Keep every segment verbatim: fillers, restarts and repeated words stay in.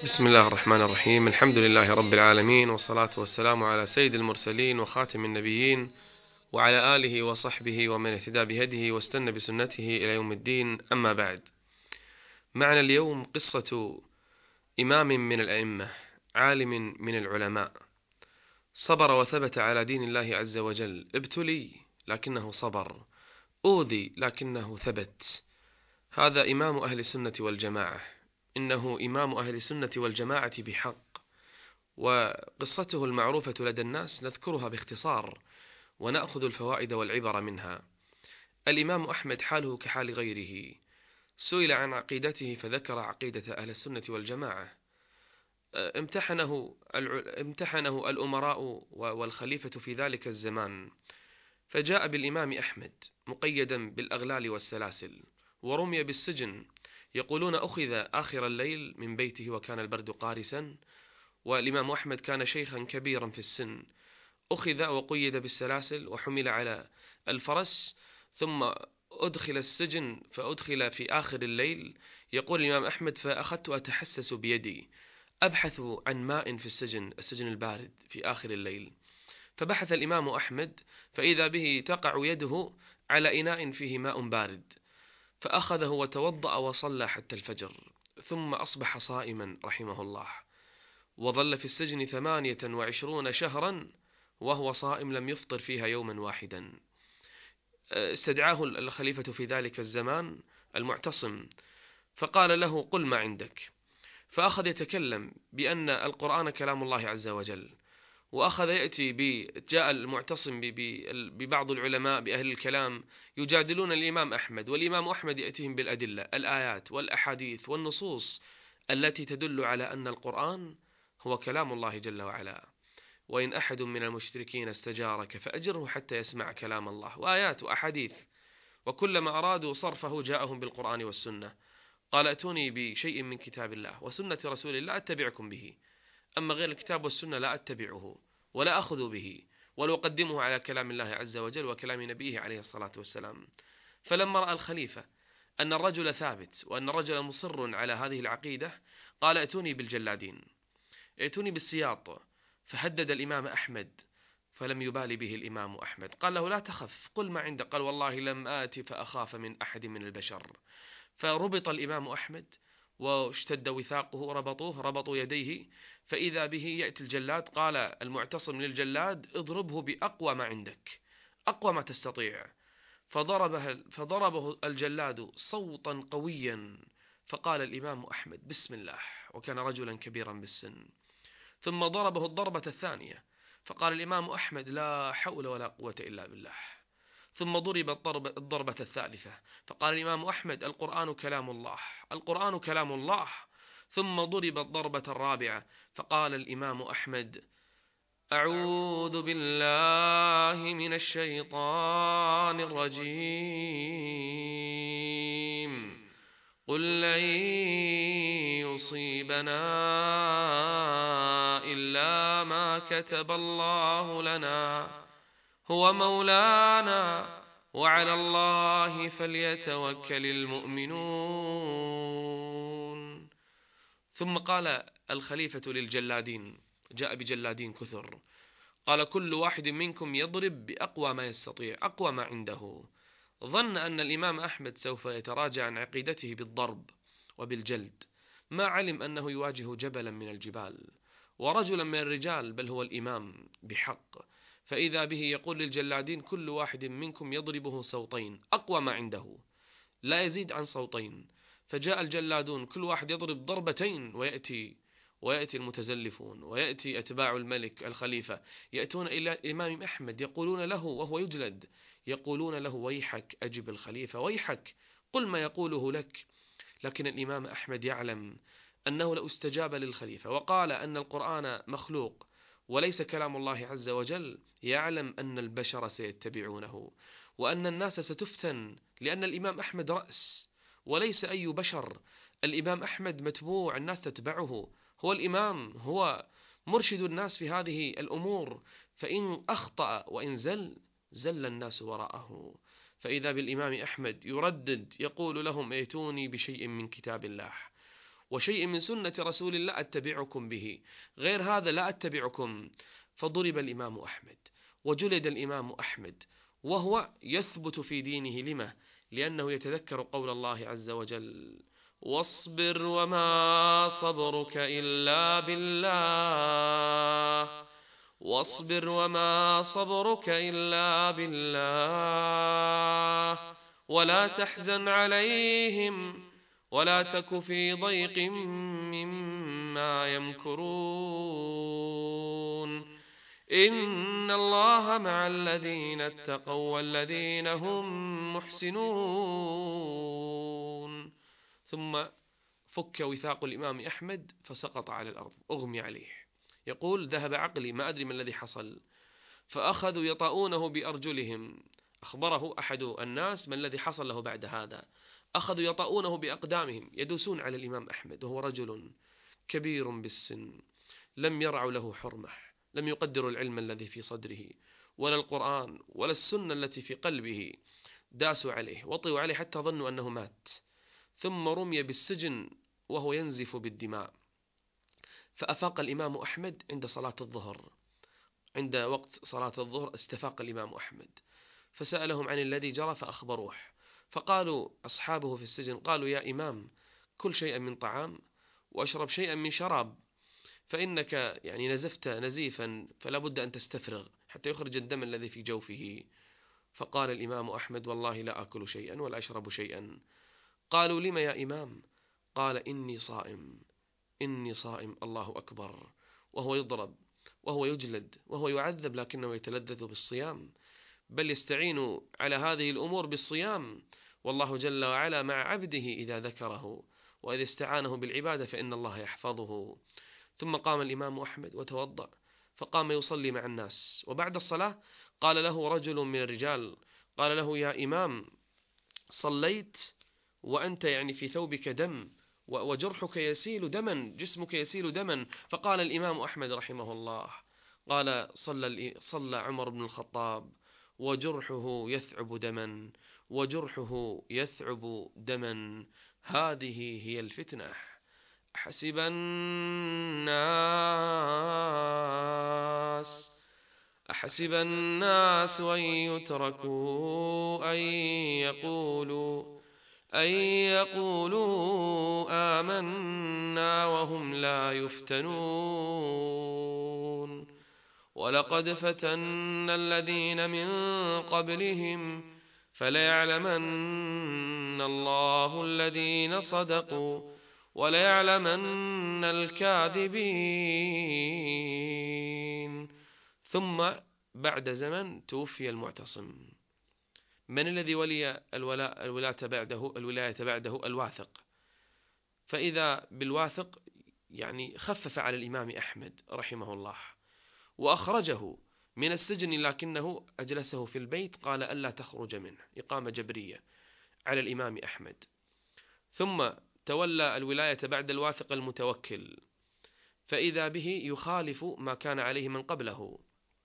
بسم الله الرحمن الرحيم. الحمد لله رب العالمين، والصلاة والسلام على سيد المرسلين وخاتم النبيين وعلى آله وصحبه ومن اهتدى بهديه واستنى بسنته إلى يوم الدين. أما بعد، معنا اليوم قصة إمام من الأئمة، عالم من العلماء، صبر وثبت على دين الله عز وجل، ابتلي لكنه صبر، أوذي لكنه ثبت. هذا إمام أهل السنة والجماعة، إنه إمام أهل السنة والجماعة بحق، وقصته المعروفة لدى الناس نذكرها باختصار ونأخذ الفوائد والعبر منها. الإمام أحمد حاله كحال غيره، سئل عن عقيدته فذكر عقيدة أهل السنة والجماعة. امتحنه امتحنه الأمراء والخليفة في ذلك الزمان، فجاء بالإمام أحمد مقيدا بالأغلال والسلاسل، ورمي بالسجن. يقولون أخذ آخر الليل من بيته وكان البرد قارسا، والإمام أحمد كان شيخا كبيرا في السن، أخذ وقيد بالسلاسل وحمل على الفرس، ثم أدخل السجن فأدخل في آخر الليل. يقول الإمام أحمد: فأخذت أتحسس بيدي أبحث عن ماء في السجن السجن البارد في آخر الليل، فبحث الإمام أحمد فإذا به تقع يده على إناء فيه ماء بارد، فأخذه وتوضأ وصلى حتى الفجر، ثم أصبح صائما رحمه الله، وظل في السجن ثمانية وعشرون شهرا وهو صائم لم يفطر فيها يوما واحدا. استدعاه الخليفة في ذلك الزمان المعتصم، فقال له: قل ما عندك. فأخذ يتكلم بأن القرآن كلام الله عز وجل، وأخذ يأتي ب... جاء المعتصم ب... ببعض العلماء بأهل الكلام يجادلون الإمام أحمد، والإمام أحمد يأتيهم بالأدلة، الآيات والأحاديث والنصوص التي تدل على أن القرآن هو كلام الله جل وعلا. وإن أحد من المشركين استجارك فأجره حتى يسمع كلام الله، وآيات وأحاديث، وكلما أرادوا صرفه جاءهم بالقرآن والسنة. قال: أتوني بشيء من كتاب الله وسنة رسول الله أتبعكم به، أما غير الكتاب والسنة لا أتبعه ولا أخذ به، ولا أقدمه على كلام الله عز وجل وكلام نبيه عليه الصلاة والسلام. فلما رأى الخليفة أن الرجل ثابت وأن الرجل مصر على هذه العقيدة، قال: أتوني بالجلادين، ائتوني بالسياط. فهدد الإمام أحمد، فلم يبالي به الإمام أحمد، قال له: لا تخف، قل ما عندك. قال: والله لم آتي فأخاف من أحد من البشر. فربط الإمام أحمد واشتد وثاقه، ربطوه ربطوا يديه، فإذا به يأتي الجلاد. قال المعتصم للجلاد: اضربه بأقوى ما عندك، أقوى ما تستطيع. فضربه, فضربه الجلاد صوتا قويا، فقال الإمام أحمد: بسم الله، وكان رجلا كبيرا بالسن. ثم ضربه الضربة الثانية، فقال الإمام أحمد: لا حول ولا قوة إلا بالله. ثم ضرب الضربة, الضربة الثالثة، فقال الإمام أحمد: القرآن كلام الله، القرآن كلام الله. ثم ضرب الضربة الرابعة، فقال الإمام أحمد: أعوذ بالله من الشيطان الرجيم، قل لن يصيبنا إلا ما كتب الله لنا، هو مولانا، وعلى الله فليتوكل المؤمنون. ثم قال الخليفة للجلادين، جاء بجلادين كثر، قال: كل واحد منكم يضرب بأقوى ما يستطيع، أقوى ما عنده. ظن أن الإمام أحمد سوف يتراجع عن عقيدته بالضرب وبالجلد، ما علم أنه يواجه جبلا من الجبال ورجلا من الرجال، بل هو الإمام بحق. فإذا به يقول للجلادين: كل واحد منكم يضربه صوتين، أقوى ما عنده، لا يزيد عن صوتين. فجاء الجلادون كل واحد يضرب ضربتين، ويأتي ويأتي المتزلفون، ويأتي أتباع الملك الخليفة، يأتون إلى الإمام أحمد يقولون له وهو يجلد، يقولون له: ويحك، أجب الخليفة، ويحك، قل ما يقوله لك. لكن الإمام أحمد يعلم أنه لو استجاب للخليفة وقال أن القرآن مخلوق وليس كلام الله عز وجل، يعلم أن البشر سيتبعونه، وأن الناس ستفتن، لأن الإمام أحمد رأس وليس أي بشر. الإمام أحمد متبوع، الناس تتبعه، هو الإمام، هو مرشد الناس في هذه الأمور، فإن أخطأ وإن زل زل الناس وراءه. فإذا بالإمام أحمد يردد، يقول لهم: ائتوني بشيء من كتاب الله وشيء من سنة رسول الله أتبعكم به، غير هذا لا أتبعكم. فضرب الإمام أحمد وجلد الإمام أحمد وهو يثبت في دينه. لما؟ لأنه يتذكر قول الله عز وجل: واصبر وما صبرك إلا بالله واصبر وما صبرك إلا بالله ولا تحزن عليهم ولا تك في ضيق مما يمكرون إن الله مع الذين اتقوا والذين هم محسنون. ثم فك وثاق الإمام أحمد فسقط على الأرض، أغمي عليه. يقول: ذهب عقلي، ما أدري ما الذي حصل. فأخذوا يطؤونه بأرجلهم. أخبره أحد الناس ما الذي حصل له بعد هذا. أخذوا يطؤونه بأقدامهم، يدوسون على الإمام أحمد وهو رجل كبير بالسن، لم يرعوا له حرمة، لم يقدروا العلم الذي في صدره ولا القرآن ولا السنة التي في قلبه. داسوا عليه وطئوا عليه حتى ظنوا أنه مات، ثم رمي بالسجن وهو ينزف بالدماء. فأفاق الإمام أحمد عند صلاة الظهر. عند وقت صلاة الظهر استفاق الإمام أحمد، فسألهم عن الذي جرى فأخبروه. فقالوا أصحابه في السجن: قالوا يا إمام، كل شيئا من طعام وأشرب شيئا من شراب، فإنك يعني نزفت نزيفا فلا بد أن تستفرغ حتى يخرج الدم الذي في جوفه. فقال الإمام أحمد: والله لا أكل شيئا ولا أشرب شيئا. قالوا: لما يا إمام؟ قال: إني صائم إني صائم. الله أكبر. وهو يضرب وهو يجلد وهو يعذب، لكنه يتلذذ بالصيام، بل يستعين على هذه الأمور بالصيام. والله جل وعلا مع عبده إذا ذكره، وإذا استعانه بالعبادة فإن الله يحفظه. ثم قام الإمام أحمد وتوضأ، فقام يصلي مع الناس. وبعد الصلاة قال له رجل من الرجال، قال له: يا إمام، صليت وأنت يعني في ثوبك دم وجرحك يسيل دما، جسمك يسيل دما. فقال الإمام أحمد رحمه الله، قال: صلى, صلى عمر بن الخطاب وجرحه يثعب دما وجرحه يثعب دما. هذه هي الفتنة. أحسب الناس أحسب الناس أن يتركوا أن يقولوا أن يقولوا آمنا وهم لا يفتنون. ولقد فتنا الذين من قبلهم فليعلمن الله الذين صدقوا وليعلمن الكاذبين. ثم بعد زمن توفي المعتصم. من الذي ولي الولاء الولاية بعده؟ الولاية بعده الواثق. فإذا بالواثق يعني خفف على الإمام أحمد رحمه الله وأخرجه من السجن، لكنه أجلسه في البيت، قال: ألا تخرج منه، إقامة جبرية على الإمام أحمد. ثم تولى الولاية بعد الواثق المتوكل، فإذا به يخالف ما كان عليه من قبله،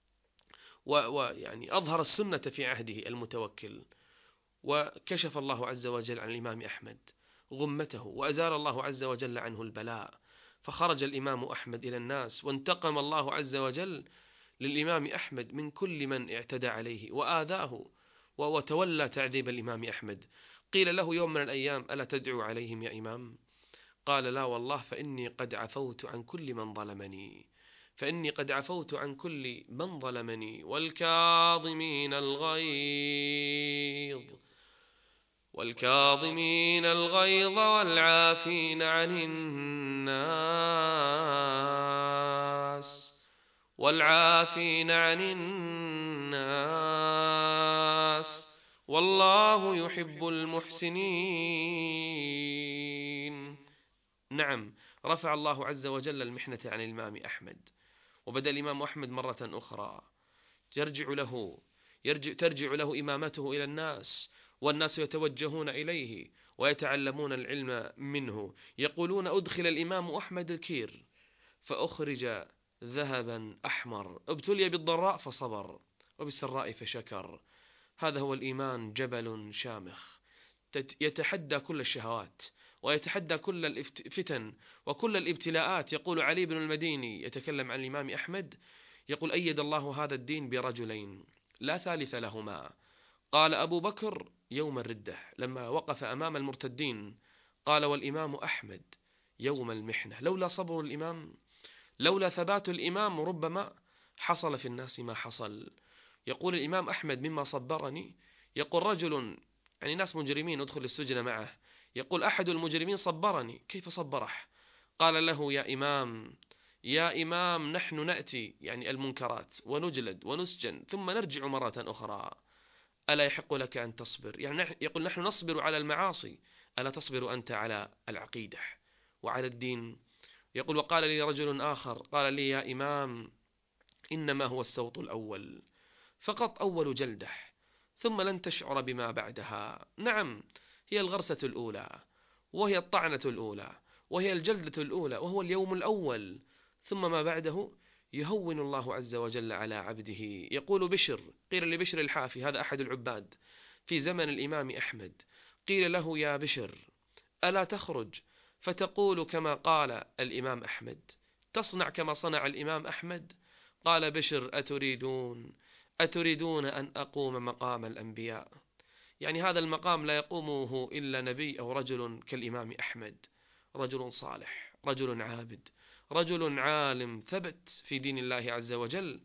ويعني أظهر السنة في عهده المتوكل، وكشف الله عز وجل عن الإمام أحمد غمته، وأزال الله عز وجل عنه البلاء. فخرج الإمام أحمد إلى الناس، وانتقم الله عز وجل للإمام أحمد من كل من اعتدى عليه وآذاه وتولى تعذيب الإمام أحمد. قيل له يوم من الأيام: ألا تدعو عليهم يا إمام؟ قال: لا والله، فإني قد عفوت عن كل من ظلمني فإني قد عفوت عن كل من ظلمني والكاظمين الغيظ والكاظمين الغيظ والعافين عن الناس والعافين عن الناس والله يحب المحسنين. نعم، رفع الله عز وجل المحنة عن الإمام أحمد، وبدأ الإمام أحمد مرة أخرى ترجع له يرجع ترجع له إمامته إلى الناس، والناس يتوجهون إليه ويتعلمون العلم منه. يقولون: أدخل الإمام أحمد الكير فأخرج ذهبا أحمر، ابتلي بالضراء فصبر وبالسراء فشكر. هذا هو الإيمان، جبل شامخ يتحدى كل الشهوات ويتحدى كل الفتن وكل الابتلاءات. يقول علي بن المديني يتكلم عن الإمام أحمد، يقول: أيد الله هذا الدين برجلين لا ثالث لهما. قال أبو بكر يوم الردة لما وقف أمام المرتدين، قال: والإمام أحمد يوم المحنة. لولا صبر الإمام، لولا ثبات الإمام، ربما حصل في الناس ما حصل. يقول الإمام أحمد: مما صبرني، يقول رجل، يعني ناس مجرمين ادخل السجن معه، يقول أحد المجرمين صبرني. كيف صبره؟ قال له: يا إمام يا إمام نحن نأتي يعني المنكرات ونجلد ونسجن ثم نرجع مرة أخرى، ألا يحق لك أن تصبر؟ يعني يقول نحن نصبر على المعاصي، ألا تصبر أنت على العقيدة وعلى الدين؟ يقول: وقال لي رجل آخر، قال لي: يا إمام إنما هو السوط الأول فقط، أول جلدة، ثم لن تشعر بما بعدها. نعم، هي الغرسة الأولى، وهي الطعنة الأولى، وهي الجلدة الأولى، وهو اليوم الأول، ثم ما بعده يهون الله عز وجل على عبده. يقول بشر، قيل لبشر الحافي، هذا أحد العباد في زمن الإمام أحمد، قيل له: يا بشر ألا تخرج فتقول كما قال الإمام أحمد، تصنع كما صنع الإمام أحمد؟ قال بشر: أتريدون أتريدون أن أقوم مقام الأنبياء؟ يعني هذا المقام لا يقومه إلا نبي أو رجل كالإمام أحمد، رجل صالح، رجل عابد، رجل عالم، ثبت في دين الله عز وجل،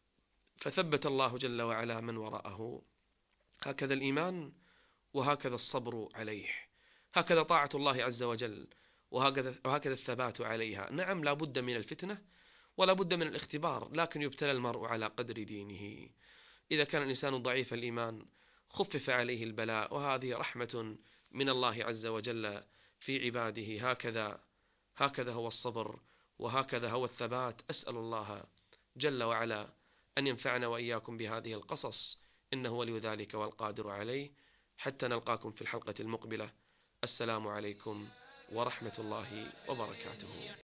فثبت الله جل وعلا من وراءه. هكذا الإيمان، وهكذا الصبر عليه، هكذا طاعة الله عز وجل، وهكذا, وهكذا الثبات عليها. نعم، لا بد من الفتنة ولا بد من الاختبار، لكن يبتلى المرء على قدر دينه. إذا كان الإنسان ضعيف الإيمان خفف عليه البلاء، وهذه رحمة من الله عز وجل في عباده. هكذا هكذا هو الصبر، وهكذا هو الثبات. أسأل الله جل وعلا أن ينفعنا وإياكم بهذه القصص، إنه ولي ذلك والقادر عليه. حتى نلقاكم في الحلقة المقبلة، السلام عليكم ورحمة الله وبركاته.